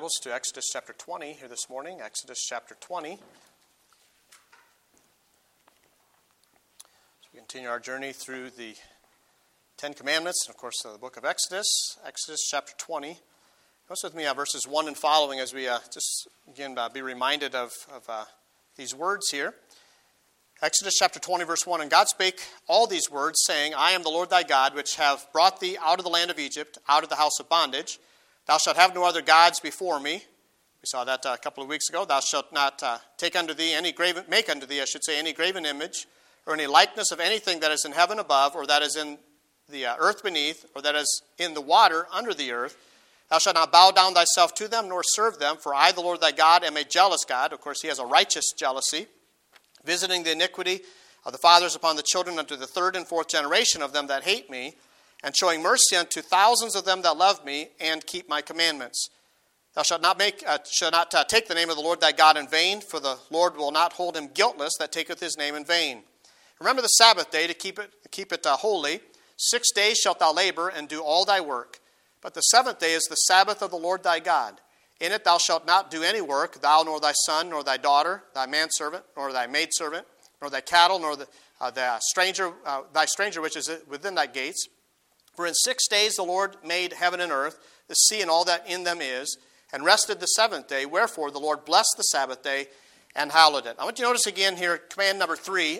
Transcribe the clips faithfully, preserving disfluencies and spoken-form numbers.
Bibles to Exodus chapter twenty here this morning. Exodus chapter twenty. So we continue our journey through the Ten Commandments, and of course the book of Exodus. Exodus chapter twenty. Notice with me uh, verses one and following as we uh, just again uh, be reminded of, of uh, these words here. Exodus chapter twenty, verse one, And God spake all these words, saying, I am the Lord thy God, which have brought thee out of the land of Egypt, out of the house of bondage. Thou shalt have no other gods before me. We saw that uh, a couple of weeks ago. Thou shalt not uh, take unto thee any graven, make unto thee, I should say, any graven image, or any likeness of anything that is in heaven above, or that is in the uh, earth beneath, or that is in the water under the earth. Thou shalt not bow down thyself to them, nor serve them, for I, the Lord thy God, am a jealous God. Of course, he has a righteous jealousy, visiting the iniquity of the fathers upon the children unto the third and fourth generation of them that hate me, and showing mercy unto thousands of them that love me, and keep my commandments. Thou shalt not make, uh, shalt not uh, take the name of the Lord thy God in vain, for the Lord will not hold him guiltless that taketh his name in vain. Remember the Sabbath day to keep it, keep it uh, holy. Six days shalt thou labor and do all thy work. But the seventh day is the Sabbath of the Lord thy God. In it thou shalt not do any work, thou nor thy son, nor thy daughter, thy manservant, nor thy maidservant, nor thy cattle, nor the, uh, the stranger, uh, thy stranger which is within thy gates. For in six days the Lord made heaven and earth, the sea and all that in them is, and rested the seventh day. Wherefore the Lord blessed the Sabbath day and hallowed it. I want you to notice again here, command number three,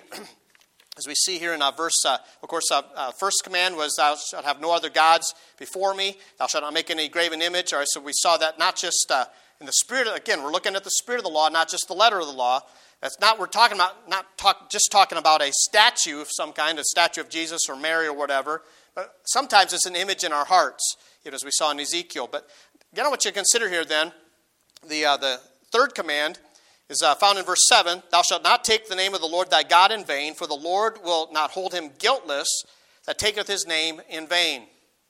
as we see here in uh, verse, uh, of course, uh, uh, first command was, thou shalt have no other gods before me. Thou shalt not make any graven image. All right, so we saw that not just uh, in the spirit, of, again, we're looking at the spirit of the law, not just the letter of the law. That's not, we're talking about, not talk, just talking about a statue of some kind, a statue of Jesus or Mary or whatever. But sometimes it's an image in our hearts, you know, as we saw in Ezekiel. But again, I want you to consider here then, the uh, the third command is uh, found in verse seven. Thou shalt not take the name of the Lord thy God in vain, for the Lord will not hold him guiltless that taketh his name in vain.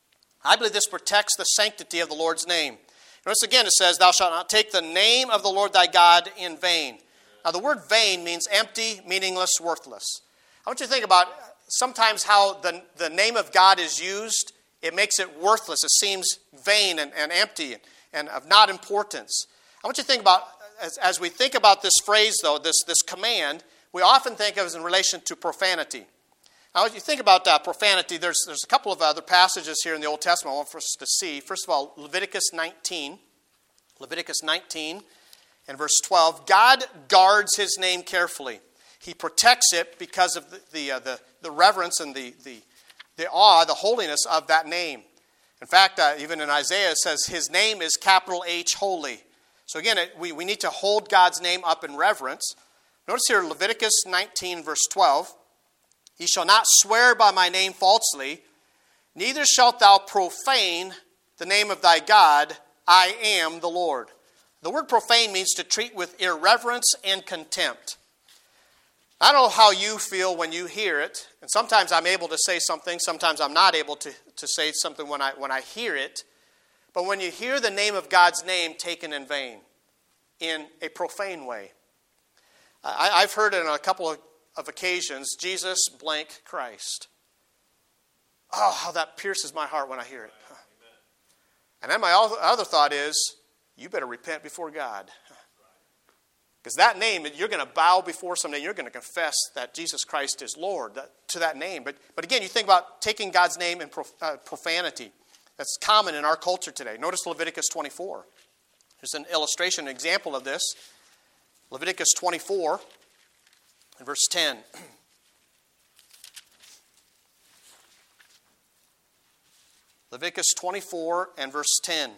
I believe this protects the sanctity of the Lord's name. Notice again it says, Thou shalt not take the name of the Lord thy God in vain. Now the word vain means empty, meaningless, worthless. I want you to think about sometimes how the, the name of God is used. It makes it worthless. It seems vain and, and empty and, and of not importance. I want you to think about, as, as we think about this phrase, though, this, this command, we often think of it in relation to profanity. Now, as you think about uh, profanity, there's, there's a couple of other passages here in the Old Testament I want for us to see. First of all, Leviticus nineteen. Leviticus nineteen and verse twelve. God guards his name carefully. He protects it because of the the, uh, the, the reverence and the, the, the awe, the holiness of that name. In fact, uh, even in Isaiah it says, his name is capital H, holy. So again, it, we, we need to hold God's name up in reverence. Notice here Leviticus nineteen, verse twelve. Ye shall not swear by my name falsely, neither shalt thou profane the name of thy God. I am the Lord. The word profane means to treat with irreverence and contempt. I don't know how you feel when you hear it, and sometimes I'm able to say something, sometimes I'm not able to, to say something when I when I hear it. But when you hear the name of God's name taken in vain, in a profane way. I, I've heard it on a couple of, of occasions, Jesus blank Christ. Oh, how that pierces my heart when I hear it. And then my other thought is, you better repent before God. Because that name, you're going to bow before somebody, you're going to confess that Jesus Christ is Lord that, to that name. But, but again, you think about taking God's name in prof, uh, profanity. That's common in our culture today. Notice Leviticus twenty-four. There's an illustration, an example of this. Leviticus twenty-four and verse ten. Leviticus twenty-four and verse ten.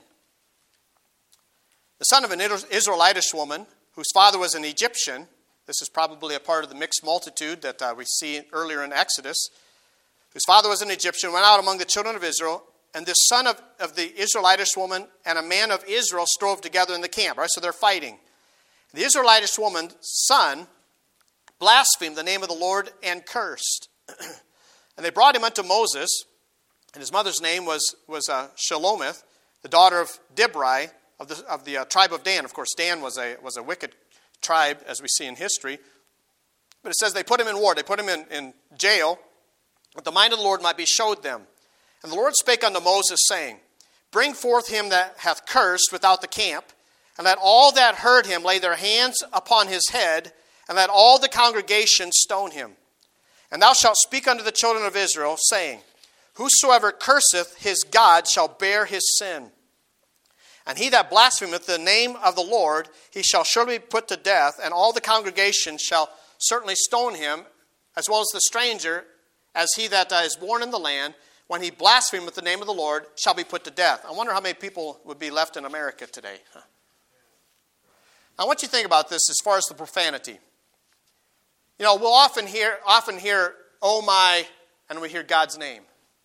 The son of an Israelitish woman, whose father was an Egyptian. This is probably a part of the mixed multitude that uh, we see earlier in Exodus. Whose father was an Egyptian, went out among the children of Israel, and this son of, of the Israelitish woman and a man of Israel strove together in the camp. Right? So they're fighting. The Israelitish woman's son blasphemed the name of the Lord and cursed. And they brought him unto Moses, and his mother's name was, was uh, Shelomith, the daughter of Dibri, of the, of the uh, tribe of Dan. Of course, Dan was a was a wicked tribe, as we see in history. But it says they put him in war. They put him in, in jail, that the mind of the Lord might be showed them. And the Lord spake unto Moses, saying, Bring forth him that hath cursed without the camp, And let all that heard him lay their hands upon his head, and let all the congregation stone him. And thou shalt speak unto the children of Israel, saying, Whosoever curseth his God shall bear his sin. And he that blasphemeth the name of the Lord, he shall surely be put to death, and all the congregation shall certainly stone him, as well as the stranger, as he that is born in the land, when he blasphemeth the name of the Lord, shall be put to death. I wonder how many people would be left in America today. Huh? Now, what you think about this as far as the profanity? You know, we'll often hear, often hear, oh my, and we hear God's name.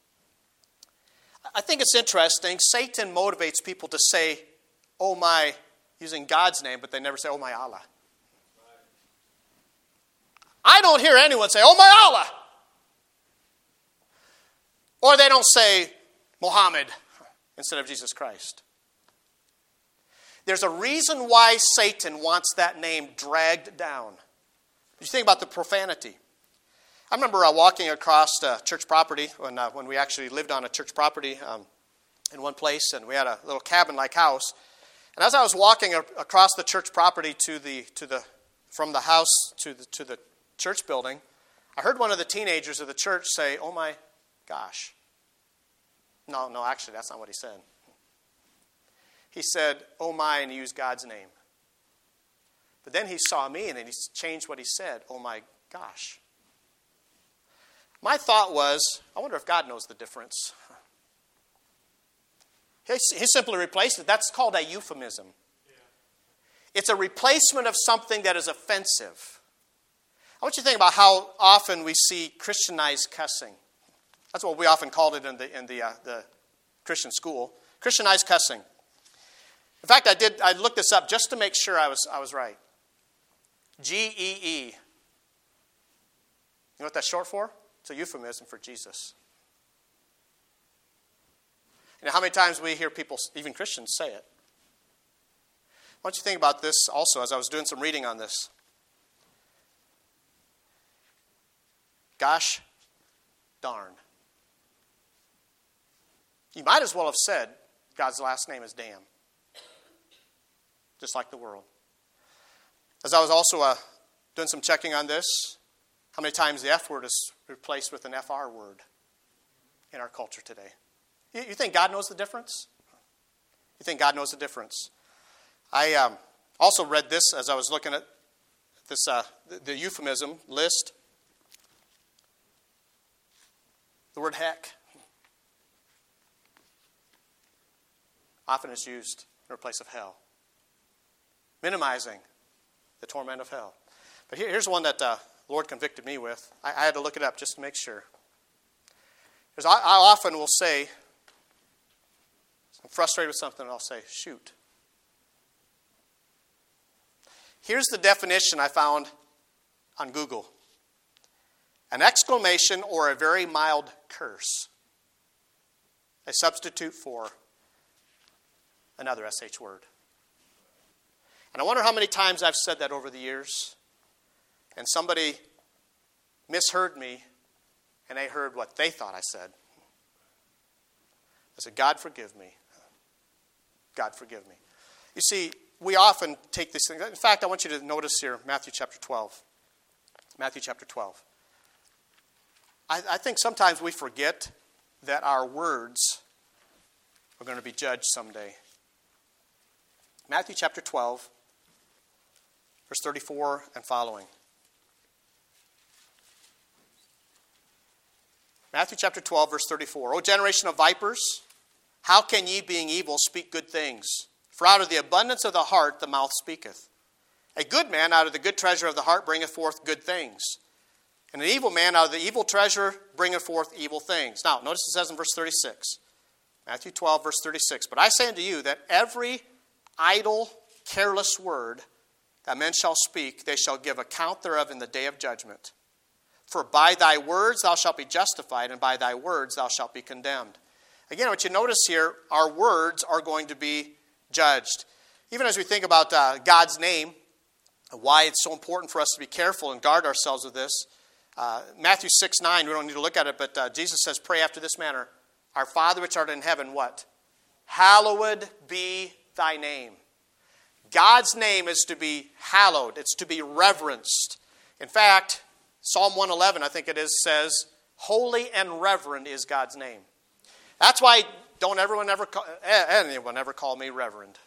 I think it's interesting. Satan motivates people to say, oh my, using God's name, but they never say, oh my Allah. I don't hear anyone say, oh my Allah. Or they don't say Muhammad instead of Jesus Christ. There's a reason why Satan wants that name dragged down. You think about the profanity. I remember uh, walking across uh, church property when uh, when we actually lived on a church property um, in one place, and we had a little cabin-like house. And as I was walking a- across the church property to the to the from the house to the to the church building, I heard one of the teenagers of the church say, "Oh my gosh!" No, no, actually, that's not what he said. He said, "Oh my," and he used God's name. But then he saw me, and then he changed what he said. Oh my gosh. My thought was, I wonder if God knows the difference. He, he simply replaced it. That's called a euphemism. Yeah. It's a replacement of something that is offensive. I want you to think about how often we see Christianized cussing. That's what we often called it in the in the uh, the Christian school. Christianized cussing. In fact, I did. I looked this up just to make sure I was I was right. G E E. You know what that's short for? It's a euphemism for Jesus. You know how many times we hear people, even Christians, say it? I want you to think about this also as I was doing some reading on this. Gosh darn. You might as well have said God's last name is damn. Just like the world. As I was also uh, doing some checking on this, how many times the F word is replaced with an F R word in our culture today? You, you think God knows the difference? You think God knows the difference? I um, also read this as I was looking at this uh, the, the euphemism list. The word heck often is used in place of hell, minimizing the torment of hell. But here, here's one that uh, the Lord convicted me with. I, I had to look it up just to make sure. Because I, I often will say, I'm frustrated with something, and I'll say, shoot. Here's the definition I found on Google. An exclamation or a very mild curse. A substitute for another S H word. And I wonder how many times I've said that over the years, and somebody misheard me, and they heard what they thought I said. I said, God forgive me. God forgive me. You see, we often take these things. In fact, I want you to notice here, Matthew chapter twelve. Matthew chapter twelve. I, I think sometimes we forget that our words are going to be judged someday. Matthew chapter twelve. Verse thirty-four and following. Matthew chapter twelve, verse thirty-four. O generation of vipers, how can ye, being evil, speak good things? For out of the abundance of the heart the mouth speaketh. A good man out of the good treasure of the heart bringeth forth good things. And an evil man out of the evil treasure bringeth forth evil things. Now, notice it says in verse thirty-six. Matthew twelve, verse thirty-six. But I say unto you that every idle, careless word that men shall speak, they shall give account thereof in the day of judgment. For by thy words thou shalt be justified, and by thy words thou shalt be condemned. Again, what you notice here, our words are going to be judged. Even as we think about uh, God's name, why it's so important for us to be careful and guard ourselves with this. Uh, Matthew six nine, we don't need to look at it, but uh, Jesus says, pray after this manner. Our Father which art in heaven, what? Hallowed be thy name. God's name is to be hallowed. It's to be reverenced. In fact, Psalm one eleven, I think it is, says, holy and reverend is God's name. That's why don't everyone ever call, anyone ever call me reverend.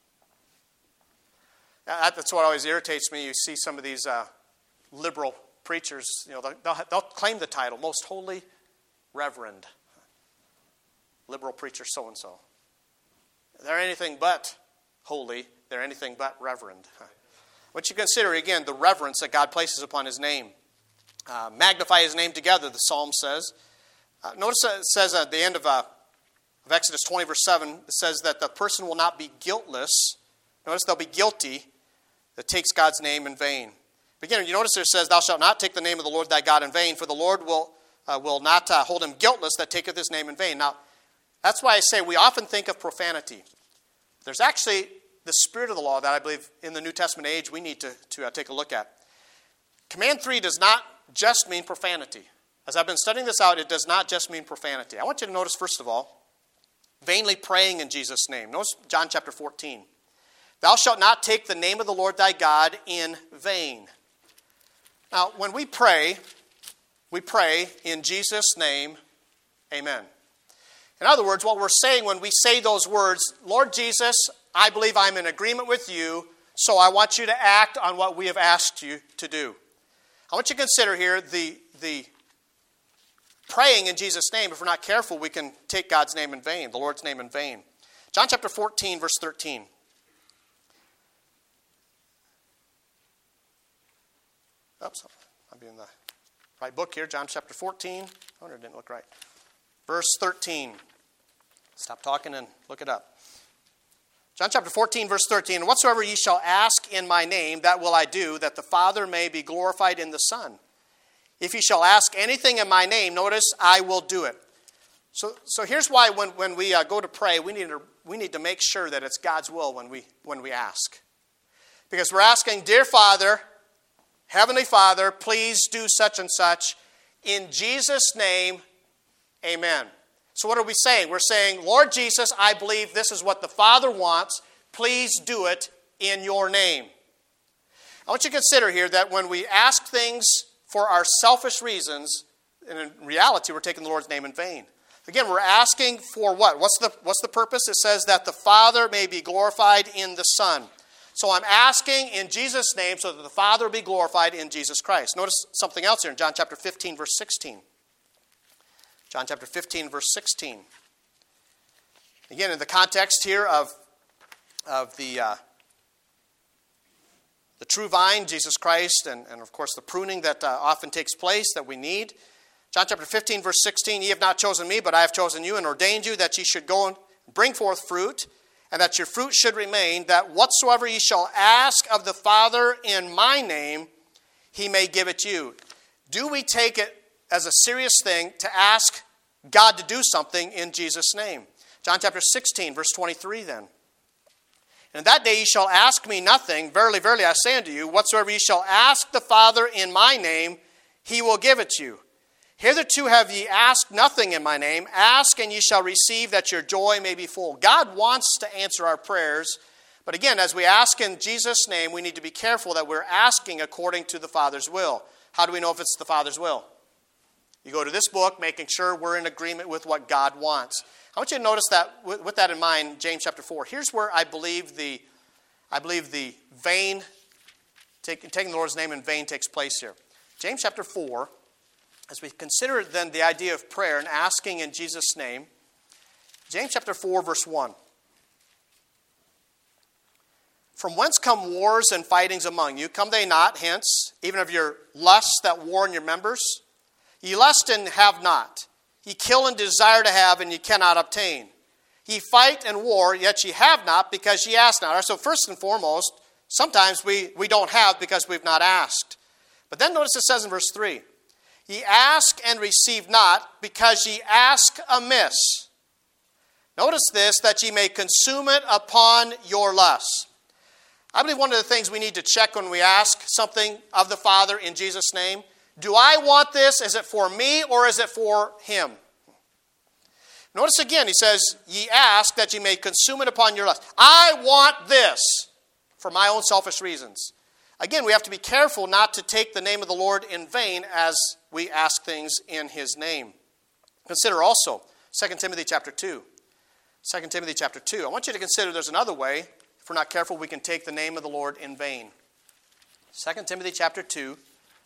That's what always irritates me. You see some of these uh, liberal preachers, you know, they'll, they'll claim the title, most holy reverend. Liberal preacher so-and-so. They're anything but holy. They're anything but reverend. What you consider, again, the reverence that God places upon his name. Uh, magnify his name together, the psalm says. Uh, notice it says at the end of, uh, of Exodus twenty, verse seven, it says that the person will not be guiltless. Notice they'll be guilty that takes God's name in vain. But again, you notice there it says, thou shalt not take the name of the Lord thy God in vain, for the Lord will, uh, will not uh, hold him guiltless that taketh his name in vain. Now, that's why I say we often think of profanity. There's actually the spirit of the law that I believe in the New Testament age we need to, to uh, take a look at. Command three does not just mean profanity. As I've been studying this out, it does not just mean profanity. I want you to notice, first of all, vainly praying in Jesus' name. Notice John chapter fourteen. Thou shalt not take the name of the Lord thy God in vain. Now, when we pray, we pray in Jesus' name, amen. In other words, what we're saying when we say those words, Lord Jesus, I believe I'm in agreement with you, so I want you to act on what we have asked you to do. I want you to consider here the, the praying in Jesus' name. If we're not careful, we can take God's name in vain, the Lord's name in vain. John chapter fourteen, verse thirteen. Oops, I'm in the right book here. John chapter fourteen. I wonder it didn't look right. Verse thirteen. Stop talking and look it up. John chapter fourteen, verse thirteen. And whatsoever ye shall ask in my name, that will I do, that the Father may be glorified in the Son. If ye shall ask anything in my name, notice, I will do it. So, so here's why when, when we uh, go to pray, we need to, we need to make sure that it's God's will when we, when we ask. Because we're asking, dear Father, Heavenly Father, please do such and such. In Jesus' name, amen. So what are we saying? We're saying, Lord Jesus, I believe this is what the Father wants. Please do it in your name. I want you to consider here that when we ask things for our selfish reasons, and in reality, we're taking the Lord's name in vain. Again, we're asking for what? What's the, what's the purpose? It says that the Father may be glorified in the Son. So I'm asking in Jesus' name so that the Father will be glorified in Jesus Christ. Notice something else here in John chapter fifteen, verse sixteen. John chapter fifteen, verse sixteen. Again, in the context here of, of the, uh, the true vine, Jesus Christ, and, and of course the pruning that uh, often takes place that we need. John chapter fifteen, verse sixteen, ye have not chosen me, but I have chosen you and ordained you that ye should go and bring forth fruit, and that your fruit should remain, that whatsoever ye shall ask of the Father in my name, he may give it you. Do we take it as a serious thing to ask God to do something in Jesus' name? John chapter sixteen, verse twenty-three then. And that day ye shall ask me nothing. Verily, verily, I say unto you, whatsoever ye shall ask the Father in my name, he will give it you. Hitherto have ye asked nothing in my name. Ask, and ye shall receive, that your joy may be full. God wants to answer our prayers. But again, as we ask in Jesus' name, we need to be careful that we're asking according to the Father's will. How do we know if it's the Father's will? You go to this book, making sure we're in agreement with what God wants. I want you to notice that, with, with that in mind, James chapter four. Here's where I believe the, I believe the vain, take, taking the Lord's name in vain takes place here. James chapter four. As we consider then the idea of prayer and asking in Jesus' name, James chapter four, verse one. From whence come wars and fightings among you? Come they not hence, even of your lusts that war in your members? Ye lust and have not. Ye kill and desire to have, and ye cannot obtain. Ye fight and war, yet ye have not, because ye ask not. So first and foremost, sometimes we, we don't have because we've not asked. But then notice it says in verse three, ye ask and receive not, because ye ask amiss. Notice this, that ye may consume it upon your lusts. I believe one of the things we need to check when we ask something of the Father in Jesus' name, do I want this? Is it for me or is it for him? Notice again, he says, ye ask that ye may consume it upon your lusts. I want this for my own selfish reasons. Again, we have to be careful not to take the name of the Lord in vain as we ask things in his name. Consider also Second Timothy chapter two. Second Timothy chapter two. I want you to consider there's another way. If we're not careful, we can take the name of the Lord in vain. Second Timothy chapter two.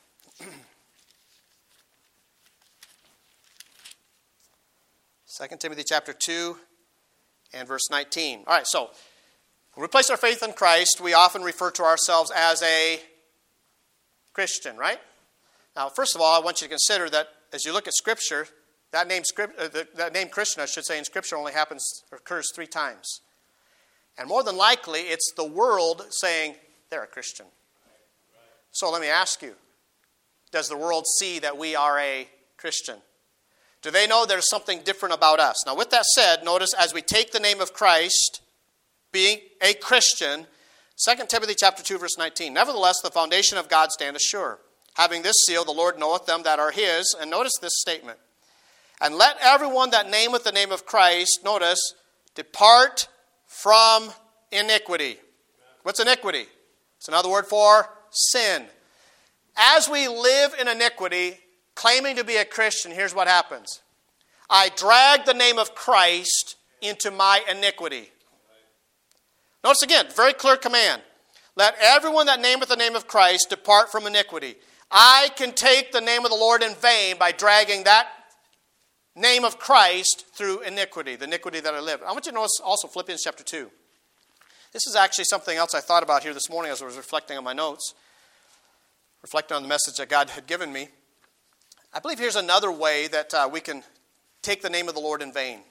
Second Timothy chapter two and verse nineteen. All right, so when we place our faith in Christ, we often refer to ourselves as a Christian, right? Now, first of all, I want you to consider that as you look at Scripture, that name, uh, that name Christian, I should say, in Scripture only happens, occurs three times. And more than likely, it's the world saying they're a Christian. So let me ask you, does the world see that we are a Christian? Do they know there's something different about us? Now, with that said, notice as we take the name of Christ, being a Christian, Second Timothy chapter two, verse nineteen, nevertheless, the foundation of God standeth sure. Having this seal, the Lord knoweth them that are his. And notice this statement. And let everyone that nameth the name of Christ, notice, depart from iniquity. What's iniquity? It's another word for sin. As we live in iniquity, claiming to be a Christian, here's what happens. I drag the name of Christ into my iniquity. Notice again, very clear command. Let everyone that nameth the name of Christ depart from iniquity. I can take the name of the Lord in vain by dragging that name of Christ through iniquity, the iniquity that I live. I want you to notice also Philippians chapter two. This is actually something else I thought about here this morning as I was reflecting on my notes, reflecting on the message that God had given me. I believe here's another way that uh, we can take the name of the Lord in vain.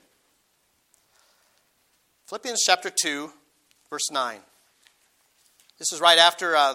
Philippians chapter two, verse nine. This is right after uh,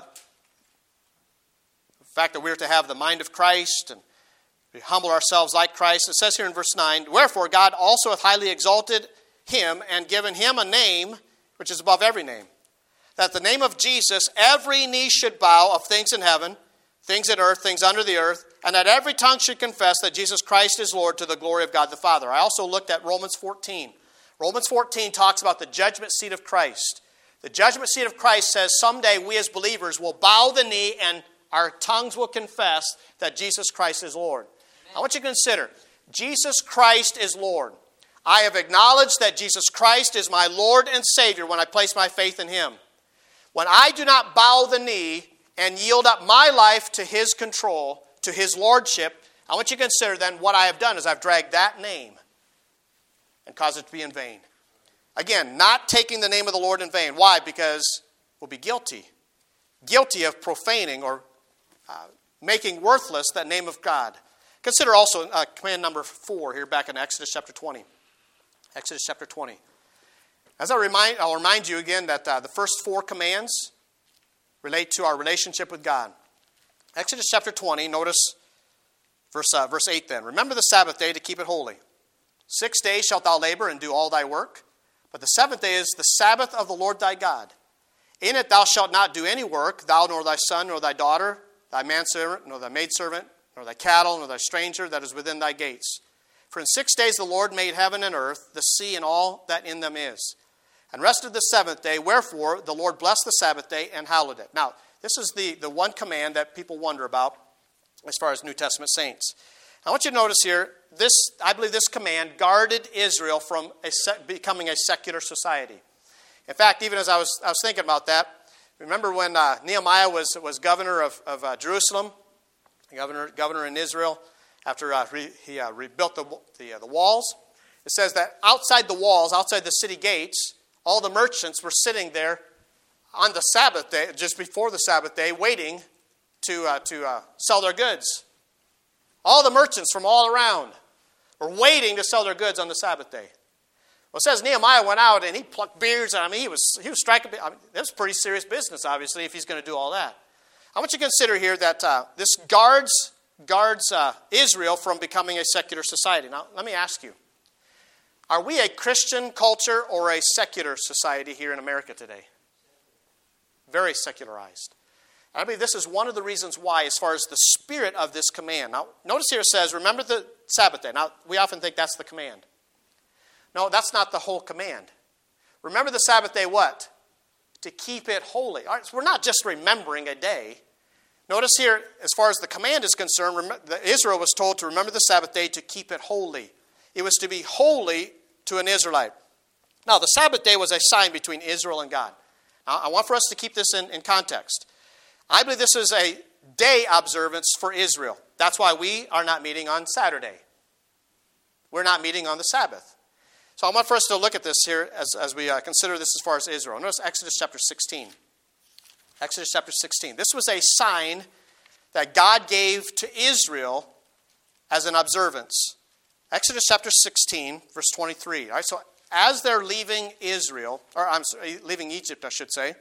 the fact that we're to have the mind of Christ and we humble ourselves like Christ. It says here in verse nine, wherefore God also hath highly exalted him and given him a name which is above every name, that the name of Jesus every knee should bow of things in heaven, things in earth, things under the earth, and that every tongue should confess that Jesus Christ is Lord to the glory of God the Father. I also looked at Romans fourteen. Romans fourteen talks about the judgment seat of Christ. The judgment seat of Christ says someday we as believers will bow the knee and our tongues will confess that Jesus Christ is Lord. Amen. I want you to consider, Jesus Christ is Lord. I have acknowledged that Jesus Christ is my Lord and Savior when I place my faith in him. When I do not bow the knee and yield up my life to his control, to his lordship, I want you to consider then what I have done is I've dragged that name and caused it to be in vain. Again, not taking the name of the Lord in vain. Why? Because we'll be guilty. Guilty of profaning or uh, making worthless that name of God. Consider also uh, command number four here back in Exodus chapter twenty. Exodus chapter twenty. As I remind, I'll remind you again that uh, the first four commands relate to our relationship with God. Exodus chapter twenty, notice verse, uh, verse eight then. Remember the Sabbath day to keep it holy. Six days shalt thou labor and do all thy work. But the seventh day is the Sabbath of the Lord thy God. In it thou shalt not do any work, thou nor thy son nor thy daughter, thy manservant nor thy maidservant, nor thy cattle nor thy stranger that is within thy gates. For in six days the Lord made heaven and earth, the sea and all that in them is, and rested the seventh day. Wherefore the Lord blessed the Sabbath day and hallowed it. Now, this is the, the one command that people wonder about as far as New Testament saints. I want you to notice here, this I believe this command guarded Israel from a sec, becoming a secular society. In fact, even as I was I was thinking about that, remember when uh, Nehemiah was was governor of, of uh, Jerusalem, governor governor in Israel, after uh, re, he uh, rebuilt the the, uh, the walls. It says that outside the walls, outside the city gates, all the merchants were sitting there on the Sabbath day, just before the Sabbath day, waiting to uh, to uh, sell their goods. All the merchants from all around were waiting to sell their goods on the Sabbath day. Well, it says Nehemiah went out and he plucked beards. I mean, he was he was striking. I mean, it was pretty serious business, obviously, if he's going to do all that. I want you to consider here that uh, this guards guards uh, Israel from becoming a secular society. Now, let me ask you: are we a Christian culture or a secular society here in America today? Very secularized. I believe this is one of the reasons why, as far as the spirit of this command. Now, notice here it says, remember the Sabbath day. Now, we often think that's the command. No, that's not the whole command. Remember the Sabbath day what? to keep it holy. All right, so we're not just remembering a day. Notice here, as far as the command is concerned, Israel was told to remember the Sabbath day to keep it holy. It was to be holy to an Israelite. Now, the Sabbath day was a sign between Israel and God. Now, I want for us to keep this in, in context. I believe this is a day observance for Israel. That's why we are not meeting on Saturday. We're not meeting on the Sabbath. So I want for us to look at this here as, as we uh, consider this as far as Israel. Notice Exodus chapter sixteen. Exodus chapter sixteen. This was a sign that God gave to Israel as an observance. Exodus chapter sixteen, verse twenty-three. All right, so as they're leaving Israel, or I'm sorry, leaving Egypt, I should say,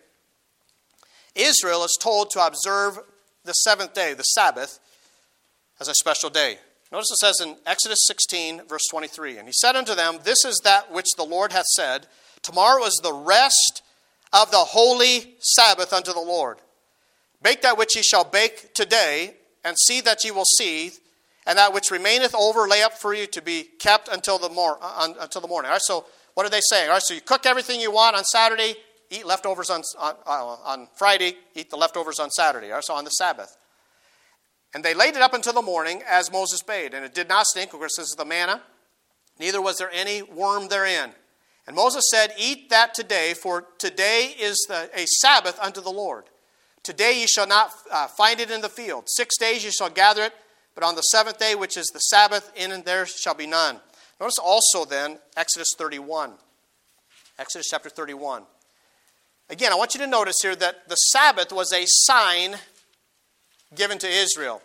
Israel is told to observe the seventh day, the Sabbath, as a special day. Notice it says in Exodus sixteen, verse twenty-three, and he said unto them, this is that which the Lord hath said, tomorrow is the rest of the holy Sabbath unto the Lord. Bake that which ye shall bake today, and see that ye will seethe, and that which remaineth over lay up for you to be kept until the, mor- uh, until the morning. All right, so what are they saying? All right, so you cook everything you want on Saturday, eat leftovers on, on, uh, on Friday, eat the leftovers on Saturday, all right, so on the Sabbath. And they laid it up until the morning, as Moses bade. And it did not stink, of course, this is the manna. Neither was there any worm therein. And Moses said, eat that today, for today is the, a Sabbath unto the Lord. Today ye shall not uh, find it in the field. Six days ye shall gather it, but on the seventh day, which is the Sabbath, in and there shall be none. Notice also then, Exodus thirty-one. Exodus chapter thirty-one. Again, I want you to notice here that the Sabbath was a sign given to Israel.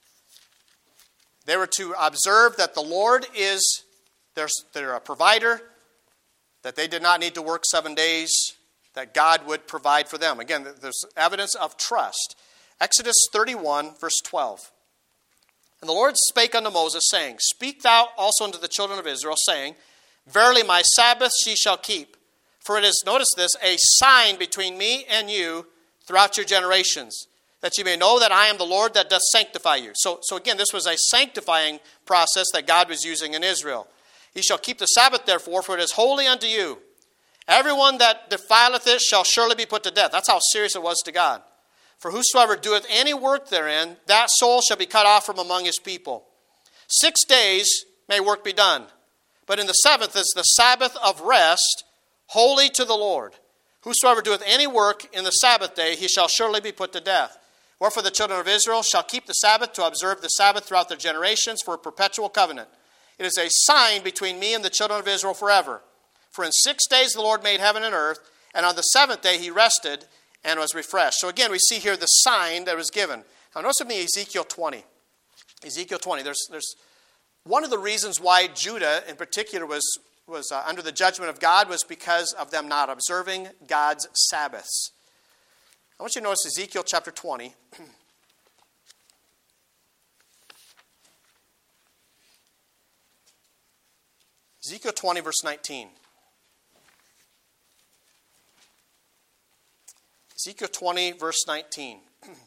They were to observe that the Lord is their, their provider, that they did not need to work seven days, that God would provide for them. Again, there's evidence of trust. Exodus thirty-one, verse twelve. And the Lord spake unto Moses, saying, speak thou also unto the children of Israel, saying, verily my Sabbaths ye shall keep. For it is, notice this, a sign between me and you throughout your generations, that you may know that I am the Lord that doth sanctify you. So, so again, this was a sanctifying process that God was using in Israel. Ye shall keep the Sabbath, therefore, for it is holy unto you. Everyone that defileth it shall surely be put to death. That's how serious it was to God. For whosoever doeth any work therein, that soul shall be cut off from among his people. Six days may work be done, but in the seventh is the Sabbath of rest, holy to the Lord. Whosoever doeth any work in the Sabbath day, he shall surely be put to death. Wherefore the children of Israel shall keep the Sabbath to observe the Sabbath throughout their generations for a perpetual covenant. It is a sign between me and the children of Israel forever. For in six days the Lord made heaven and earth, and on the seventh day he rested and was refreshed. So again, we see here the sign that was given. Now notice with me Ezekiel twenty. Ezekiel twenty. There's, there's one of the reasons why Judah in particular was, was uh, under the judgment of God was because of them not observing God's Sabbaths. I want you to notice Ezekiel chapter twenty. Ezekiel twenty, verse nineteen. Ezekiel twenty, verse nineteen.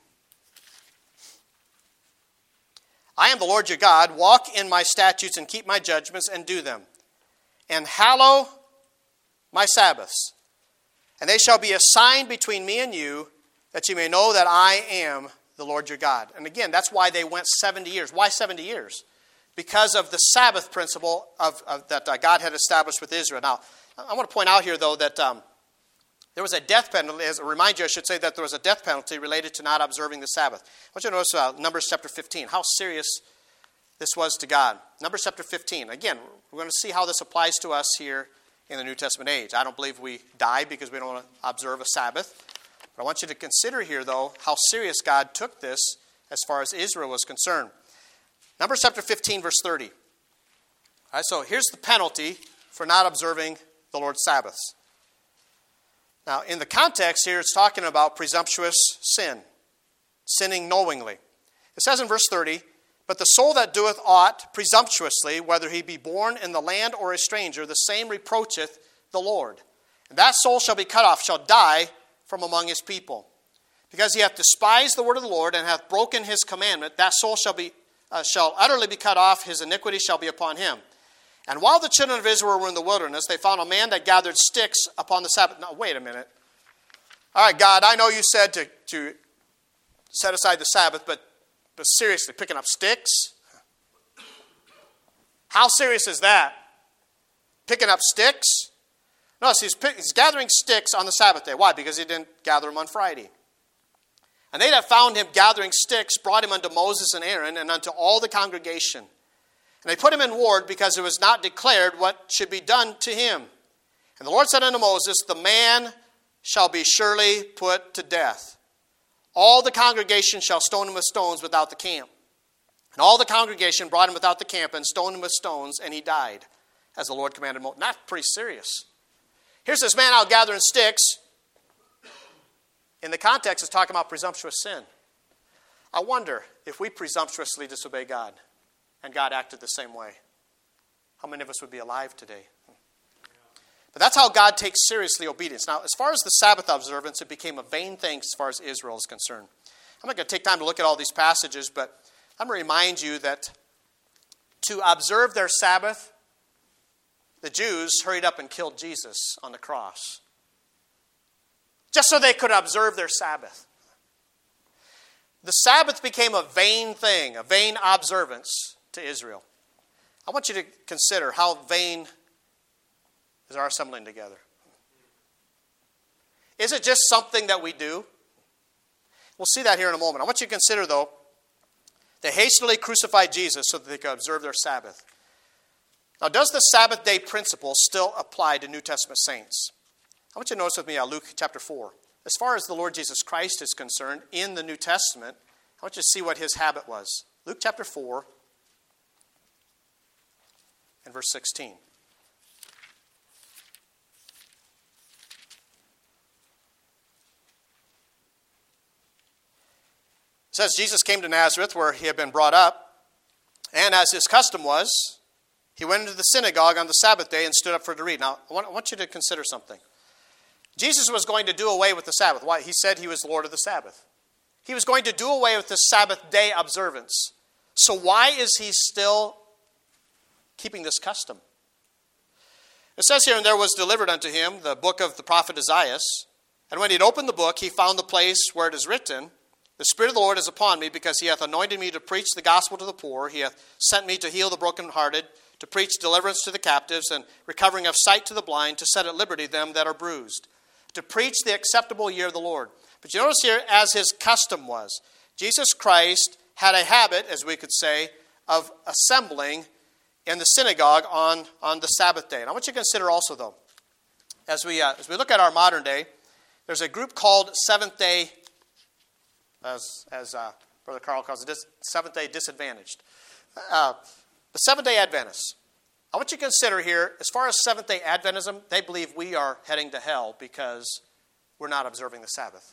I am the Lord your God. Walk in my statutes and keep my judgments and do them. And hallow my Sabbaths. And they shall be a sign between me and you, that you may know that I am the Lord your God. And again, that's why they went seventy years. Why seventy years? Because of the Sabbath principle of, of that uh, God had established with Israel. Now, I want to point out here, though, that um, there was a death penalty. As a reminder, I should say that there was a death penalty related to not observing the Sabbath. I want you to notice uh, Numbers chapter fifteen, how serious this was to God. Numbers chapter fifteen. Again, we're going to see how this applies to us here in the New Testament age. I don't believe we die because we don't want to observe a Sabbath. But I want you to consider here, though, how serious God took this as far as Israel was concerned. Numbers chapter fifteen, verse thirty. All right, so here's the penalty for not observing the Lord's Sabbaths. Now, in the context here, it's talking about presumptuous sin, sinning knowingly. It says in verse thirty, but the soul that doeth aught presumptuously, whether he be born in the land or a stranger, the same reproacheth the Lord. And that soul shall be cut off, shall die from among his people. Because he hath despised the word of the Lord, and hath broken his commandment, that soul shall be uh, shall utterly be cut off, his iniquity shall be upon him. And while the children of Israel were in the wilderness, they found a man that gathered sticks upon the Sabbath. Now, wait a minute. All right, God, I know you said to, to set aside the Sabbath, but, but seriously, picking up sticks? How serious is that? Picking up sticks? No, so he's, pick, he's gathering sticks on the Sabbath day. Why? Because he didn't gather them on Friday. And they that found him gathering sticks brought him unto Moses and Aaron and unto all the congregation. And they put him in ward because it was not declared what should be done to him. And the Lord said unto Moses, the man shall be surely put to death. All the congregation shall stone him with stones without the camp. And all the congregation brought him without the camp and stoned him with stones, and he died, as the Lord commanded Moses. Not pretty serious. Here's this man out gathering sticks. In the context, it's talking about presumptuous sin. I wonder if we presumptuously disobey God, and God acted the same way, how many of us would be alive today? But that's how God takes seriously obedience. Now, as far as the Sabbath observance, it became a vain thing as far as Israel is concerned. I'm not going to take time to look at all these passages, but I'm going to remind you that to observe their Sabbath, the Jews hurried up and killed Jesus on the cross, just so they could observe their Sabbath. The Sabbath became a vain thing, a vain observance to Israel. I want you to consider how vain is our assembling together. Is it just something that we do? We'll see that here in a moment. I want you to consider, though, they hastily crucified Jesus so that they could observe their Sabbath. Now, does the Sabbath day principle still apply to New Testament saints? I want you to notice with me uh, Luke chapter four. As far as the Lord Jesus Christ is concerned in the New Testament, I want you to see what his habit was. Luke chapter four and verse sixteen. It says, Jesus came to Nazareth where he had been brought up, and as his custom was, he went into the synagogue on the Sabbath day and stood up for to read. Now, I want, I want you to consider something. Jesus was going to do away with the Sabbath. Why? He said he was Lord of the Sabbath. He was going to do away with the Sabbath day observance. So why is he still keeping this custom? It says here, and there was delivered unto him the book of the prophet Isaiah. And when he had opened the book, he found the place where it is written, the Spirit of the Lord is upon me, because he hath anointed me to preach the gospel to the poor. He hath sent me to heal the brokenhearted, to preach deliverance to the captives, and recovering of sight to the blind, to set at liberty them that are bruised, to preach the acceptable year of the Lord. But you notice here, as his custom was, Jesus Christ had a habit, as we could say, of assembling in the synagogue on, on the Sabbath day. And I want you to consider also, though, as we, uh, as we look at our modern day, there's a group called Seventh-day, as, as uh, Brother Carl calls it, Seventh-day Disadvantaged. Uh, the Seventh-day Adventists. I want you to consider here, as far as Seventh-day Adventism, they believe we are heading to hell because we're not observing the Sabbath.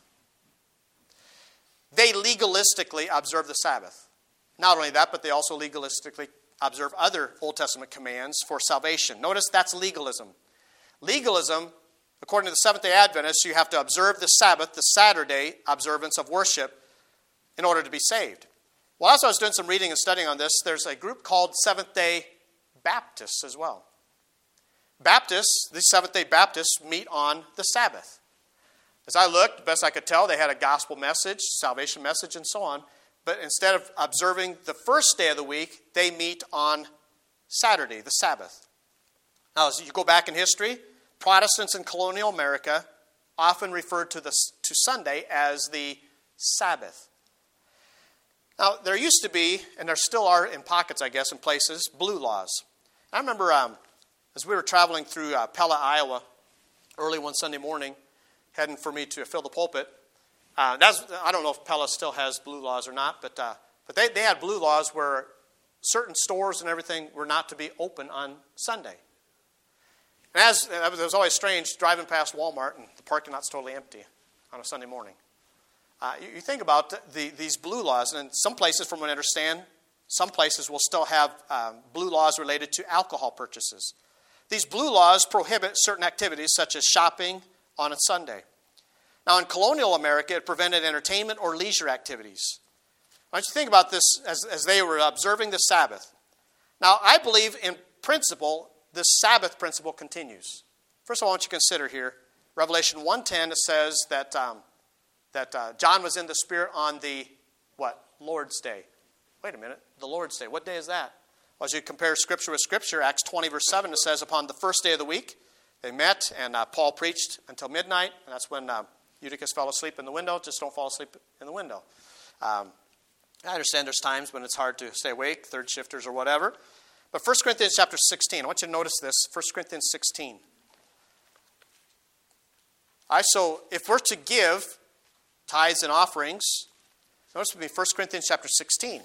They legalistically observe the Sabbath. Not only that, but they also legalistically observe other Old Testament commands for salvation. Notice that's legalism. Legalism, according to the Seventh-day Adventists, you have to observe the Sabbath, the Saturday observance of worship, in order to be saved. Well, as I was doing some reading and studying on this, there's a group called Seventh-day Baptists as well. Baptists, these Seventh-day Baptists, meet on the Sabbath. As I looked, the best I could tell, they had a gospel message, salvation message, and so on. But instead of observing the first day of the week, they meet on Saturday, the Sabbath. Now, as you go back in history, Protestants in colonial America often referred to, the, to Sunday as the Sabbath. Now, there used to be, and there still are in pockets, I guess, in places, blue laws. I remember um, as we were traveling through uh, Pella, Iowa, early one Sunday morning, heading for me to fill the pulpit. Uh, that's, I don't know if Pella still has blue laws or not, but uh, but they, they had blue laws where certain stores and everything were not to be open on Sunday. And as it was always strange driving past Walmart and the parking lot's totally empty on a Sunday morning. Uh, you, you think about the, these blue laws, and in some places, from what I understand, some places will still have um, blue laws related to alcohol purchases. These blue laws prohibit certain activities such as shopping on a Sunday. Now, in colonial America, it prevented entertainment or leisure activities. Why don't you think about this as, as they were observing the Sabbath? Now, I believe in principle, the Sabbath principle continues. First of all, I want you to consider here Revelation one ten, it says that, um, that uh, John was in the Spirit on the, what? Lord's Day. Wait a minute. The Lord's Day. What day is that? Well, as you compare Scripture with Scripture, Acts twenty, verse seven, it says, upon the first day of the week, they met, and uh, Paul preached until midnight, and that's when uh, Eutychus fell asleep in the window. Just don't fall asleep in the window. Um, I understand there's times when it's hard to stay awake, third shifters or whatever. But First Corinthians chapter sixteen, I want you to notice this, First Corinthians sixteen. All right, so if we're to give tithes and offerings, notice with me First Corinthians chapter sixteen.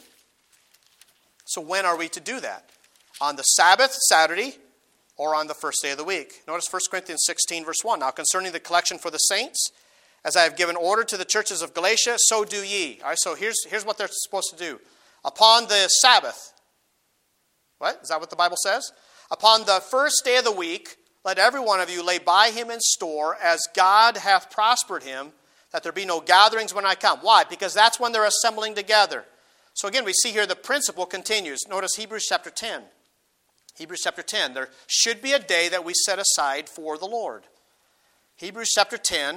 So when are we to do that? On the Sabbath, Saturday, or on the first day of the week? Notice First Corinthians sixteen, verse one. Now concerning the collection for the saints, as I have given order to the churches of Galatia, so do ye. All right, so here's, here's what they're supposed to do. Upon the Sabbath, what? Is that what the Bible says? Upon the first day of the week, let every one of you lay by him in store, as God hath prospered him, that there be no gatherings when I come. Why? Because that's when they're assembling together. So again, we see here the principle continues. Notice Hebrews chapter ten. Hebrews chapter ten. There should be a day that we set aside for the Lord. Hebrews chapter ten.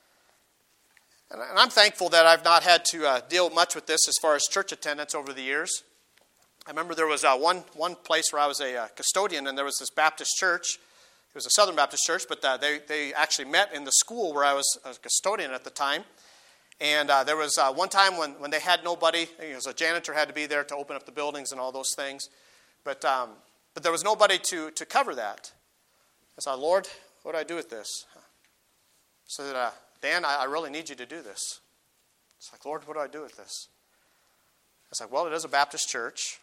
And I'm thankful that I've not had to uh, deal much with this as far as church attendance over the years. I remember there was uh, one, one place where I was a uh, custodian, and there was this Baptist church. It was a Southern Baptist church, but uh, they, they actually met in the school where I was a custodian at the time. And uh, there was uh, one time when, when they had nobody. It was a janitor had to be there to open up the buildings and all those things. But um, but there was nobody to, to cover that. I said, Lord, what do I do with this? So that, uh, Dan, I, I really need you to do this. It's like, Lord, what do I do with this? It's like, well, it is a Baptist church.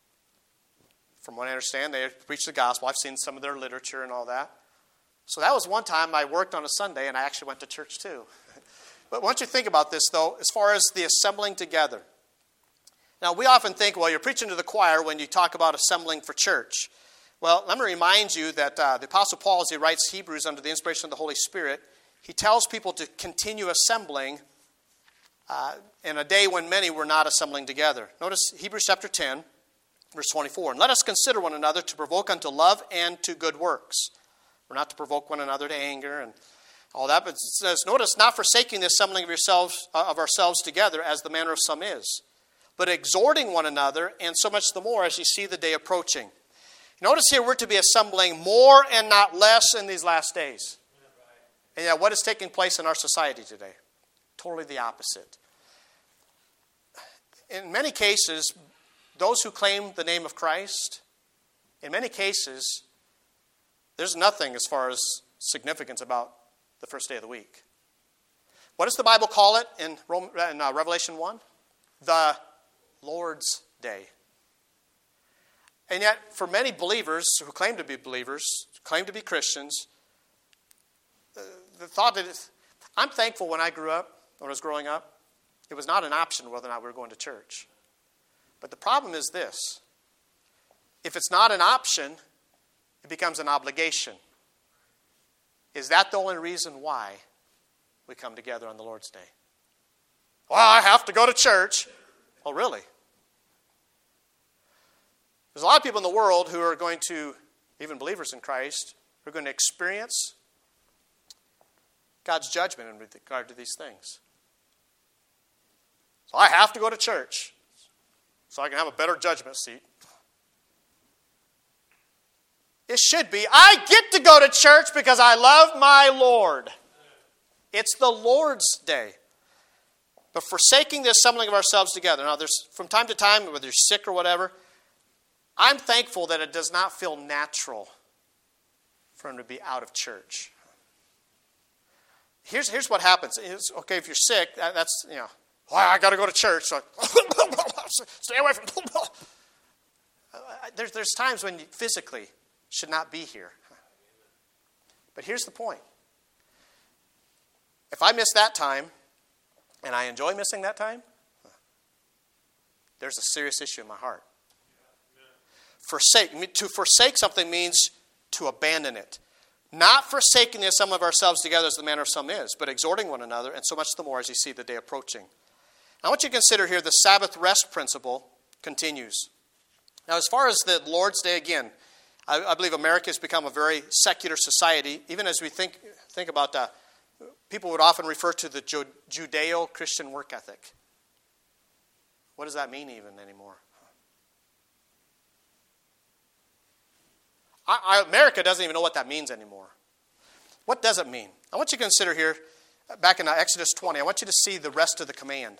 From what I understand, they preach the gospel. I've seen some of their literature and all that. So that was one time I worked on a Sunday, and I actually went to church too. But once you think about this, though, as far as the assembling together. Now, we often think, well, you're preaching to the choir when you talk about assembling for church. Well, let me remind you that uh, the Apostle Paul, as he writes Hebrews under the inspiration of the Holy Spirit, he tells people to continue assembling uh, in a day when many were not assembling together. Notice Hebrews chapter ten, verse twenty-four. And let us consider one another to provoke unto love and to good works. We're not to provoke one another to anger and all that, but it says, notice, not forsaking the assembling of yourselves uh, of ourselves together, as the manner of some is, but exhorting one another, and so much the more as you see the day approaching. Notice here we're to be assembling more and not less in these last days. And yet, what is taking place in our society today? Totally the opposite. In many cases, those who claim the name of Christ, in many cases, there's nothing as far as significance about the first day of the week. What does the Bible call it in, Rome, in uh, Revelation one? The Lord's Day. And yet, for many believers who claim to be believers, claim to be Christians, the, the thought that it's, I'm thankful when I grew up, when I was growing up, it was not an option whether or not we were going to church. But the problem is this. If it's not an option, it becomes an obligation. Is that the only reason why we come together on the Lord's Day? Well, I have to go to church. Oh, really? There's a lot of people in the world who are going to, even believers in Christ, who are going to experience God's judgment in regard to these things. So I have to go to church so I can have a better judgment seat. It should be, I get to go to church because I love my Lord. It's the Lord's Day. But forsaking the assembling of ourselves together. Now, there's from time to time, whether you're sick or whatever, I'm thankful that it does not feel natural for him to be out of church. Here's, here's what happens. It's, okay, if you're sick, that, that's, you know, well, I got to go to church. So stay away from... there's, there's times when you physically should not be here. But here's the point. If I miss that time, and I enjoy missing that time, there's a serious issue in my heart. Forsake. To forsake something means to abandon it. Not forsaking the assembling of ourselves together as the manner of some is, but exhorting one another, and so much the more as you see the day approaching. Now, I want you to consider here the Sabbath rest principle continues. Now, as far as the Lord's Day, again, I, I believe America has become a very secular society. Even as we think think about uh, People would often refer to the Judeo-Christian work ethic. What does that mean even anymore? I, I, America doesn't even know what that means anymore. What does it mean? I want you to consider here, back in Exodus twenty, I want you to see the rest of the command.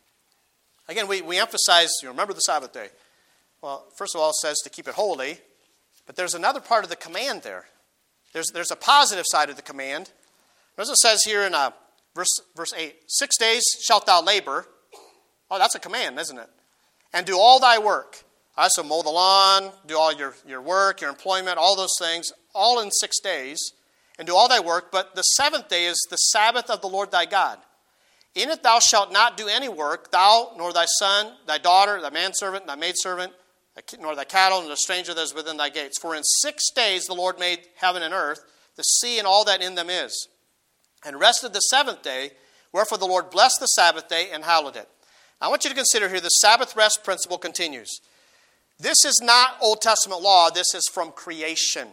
Again, we, we emphasize, you remember the Sabbath day. Well, first of all, it says to keep it holy, but there's another part of the command there. There's, there's a positive side of the command. As it says here in uh, verse, verse eight, six days shalt thou labor. Oh, that's a command, isn't it? And do all thy work. All right, so mow the lawn, do all your, your work, your employment, all those things, all in six days. And do all thy work. But the seventh day is the Sabbath of the Lord thy God. In it thou shalt not do any work, thou, nor thy son, thy daughter, thy manservant, thy maidservant, nor thy cattle, nor the stranger that is within thy gates. For in six days the Lord made heaven and earth, the sea and all that in them is, and rested the seventh day. Wherefore the Lord blessed the Sabbath day and hallowed it. Now I want you to consider here the Sabbath rest principle continues. This is not Old Testament law. This is from creation.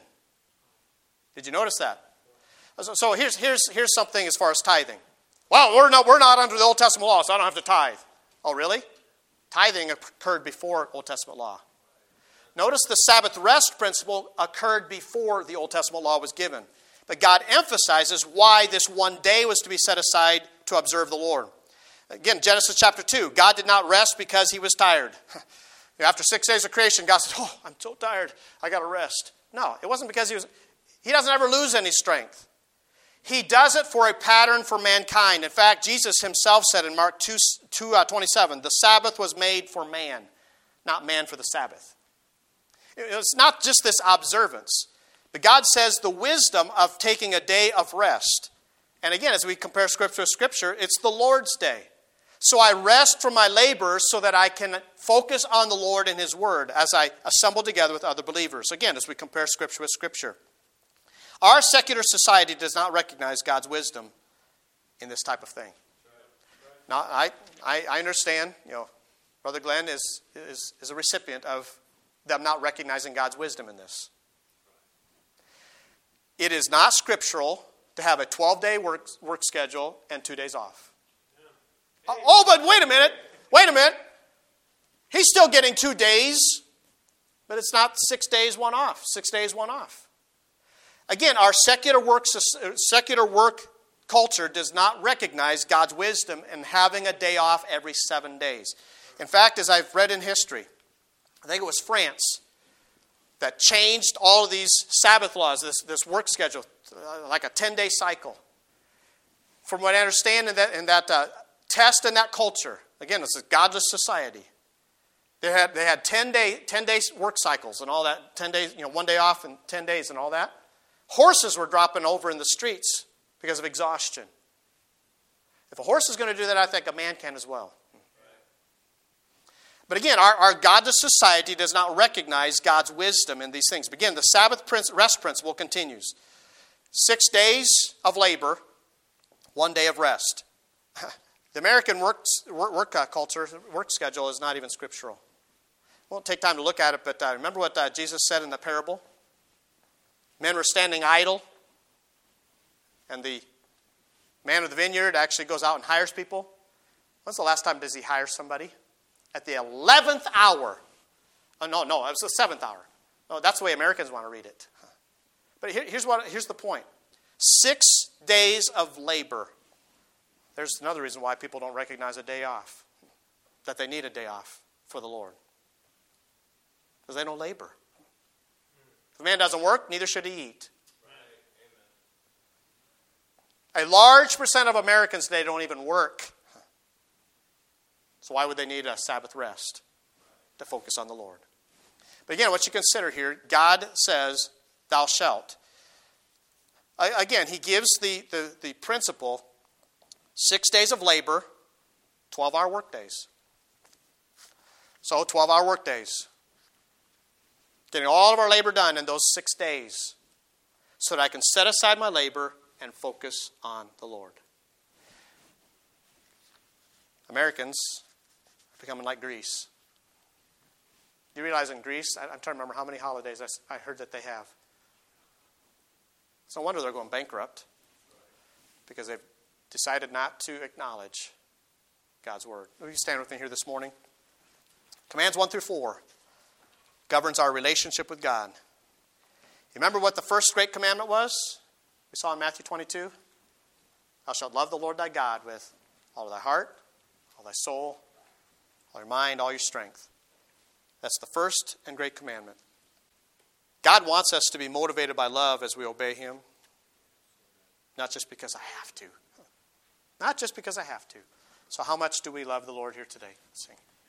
Did you notice that? So, so here's, here's, here's something as far as tithing. Well, we're not, we're not under the Old Testament law, so I don't have to tithe. Oh, really? Tithing occurred before Old Testament law. Notice the Sabbath rest principle occurred before the Old Testament law was given. But God emphasizes why this one day was to be set aside to observe the Lord. Again, Genesis chapter two, God did not rest because he was tired. After six days of creation, God said, oh, I'm so tired, I got to rest. No, it wasn't because he was, he doesn't ever lose any strength. He does it for a pattern for mankind. In fact, Jesus himself said in Mark two, twenty-seven, the Sabbath was made for man, not man for the Sabbath. It's not just this observance. But God says the wisdom of taking a day of rest. And again, as we compare Scripture with Scripture, it's the Lord's day. So I rest from my labor so that I can focus on the Lord and His Word as I assemble together with other believers. Again, as we compare Scripture with Scripture. Our secular society does not recognize God's wisdom in this type of thing. Now, I, I, I understand, you know, Brother Glenn is, is, is a recipient of them not recognizing God's wisdom in this. It is not scriptural to have a twelve-day work, work schedule and two days off. Yeah. Oh, but wait a minute. Wait a minute. He's still getting two days, but it's not six days, one off. Six days, one off. Again, our secular work, secular work culture does not recognize God's wisdom in having a day off every seven days. In fact, as I've read in history, I think it was France that changed all of these Sabbath laws, this, this work schedule, uh, like a ten-day cycle. From what I understand in that, in that uh, test and that culture, again, it's a godless society. They had they had ten day ten days work cycles and all that, ten days, you know, one day off and ten days and all that. Horses were dropping over in the streets because of exhaustion. If a horse is going to do that, I think a man can as well. But again, our, our godless society does not recognize God's wisdom in these things. But again, the Sabbath rest principle continues. Six days of labor, one day of rest. The American work, work, work culture, work schedule is not even scriptural. Won't take time to look at it, but uh, remember what uh, Jesus said in the parable? Men were standing idle, and the man of the vineyard actually goes out and hires people. When's the last time does he hire somebody? At the eleventh hour. Oh, no, no, it was the seventh hour. No, that's the way Americans want to read it. But here, here's, what, here's the point. Six days of labor. There's another reason why people don't recognize a day off. That they need a day off for the Lord. Because they don't labor. If a man doesn't work, neither should he eat. Right. A large percent of Americans today don't even work. So why would they need a Sabbath rest? To focus on the Lord. But again, what you consider here, God says, thou shalt. Again, he gives the, the, the principle, six days of labor, twelve-hour work days. So twelve-hour work days. Getting all of our labor done in those six days so that I can set aside my labor and focus on the Lord. Americans are becoming like Greece. You realize in Greece, I'm trying to remember how many holidays I heard that they have. It's no wonder they're going bankrupt. because they've decided not to acknowledge God's word. Will you stand with me here this morning? Commands one through four governs our relationship with God. You remember what the first great commandment was? We saw in Matthew twenty-two. Thou shalt love the Lord thy God with all of thy heart, all thy soul, all your mind, all your strength. That's the first and great commandment. God wants us to be motivated by love as we obey him. Not just because I have to. Not just because I have to. So how much do we love the Lord here today? Let's sing.